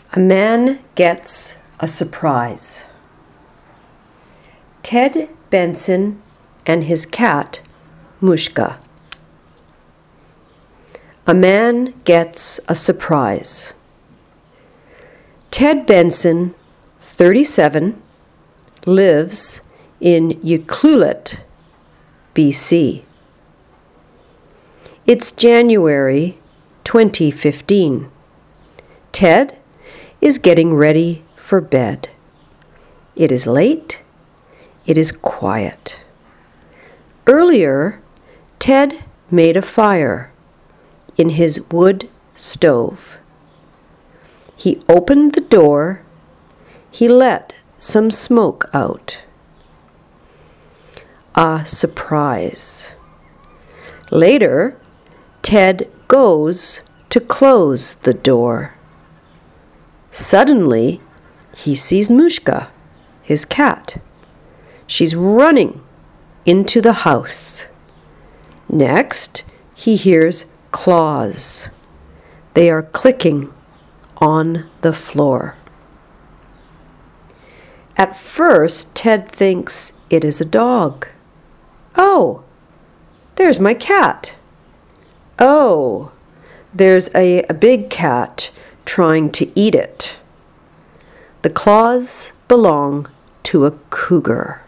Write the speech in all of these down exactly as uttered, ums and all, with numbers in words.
A man gets a surprise. Ted Benson and his cat, Mushka. A man gets a surprise. Ted Benson, thirty-seven, lives in Ucluelet, B C. It's January twenty fifteen. Ted is getting ready for bed. It is late. It is quiet. Earlier, Ted made a fire in his wood stove. He opened the door. He let some smoke out. A surprise. Later, Ted goes to close the door. Suddenly, he sees Mushka, his cat. She's running into the house. Next, he hears claws. They are clicking on the floor. At first, Ted thinks it is a dog. Oh, there's my cat. Oh, there's a, a big cat trying to eat it. The claws belong to a cougar.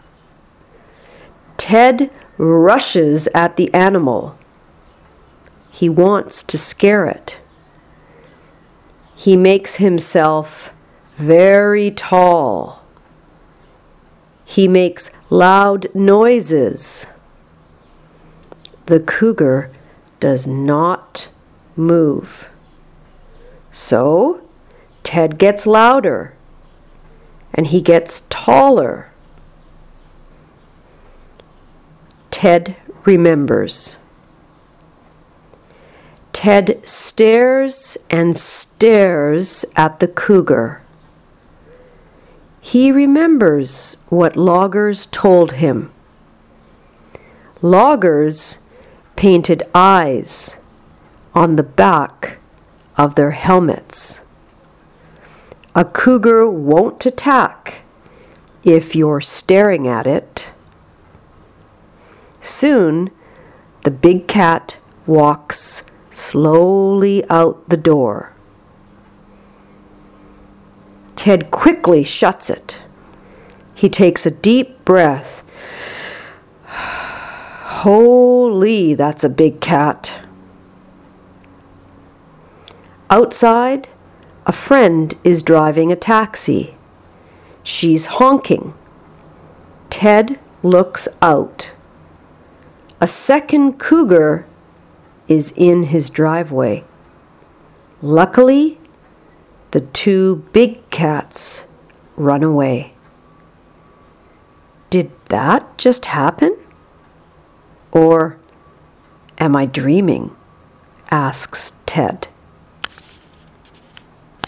Ted rushes at the animal. He wants to scare it. He makes himself very tall. He makes loud noises. The cougar does not move. So, Ted gets louder, and he gets taller. Ted remembers. Ted stares and stares at the cougar. He remembers what loggers told him. Loggers painted eyes on the back of their helmets. A cougar won't attack if you're staring at it. Soon, the big cat walks slowly out the door. Ted quickly shuts it. He takes a deep breath. Holy, that's a big cat. Outside, a friend is driving a taxi. She's honking. Ted looks out. A second cougar is in his driveway. Luckily, the two big cats run away. Did that just happen? Or am I dreaming? Asks Ted.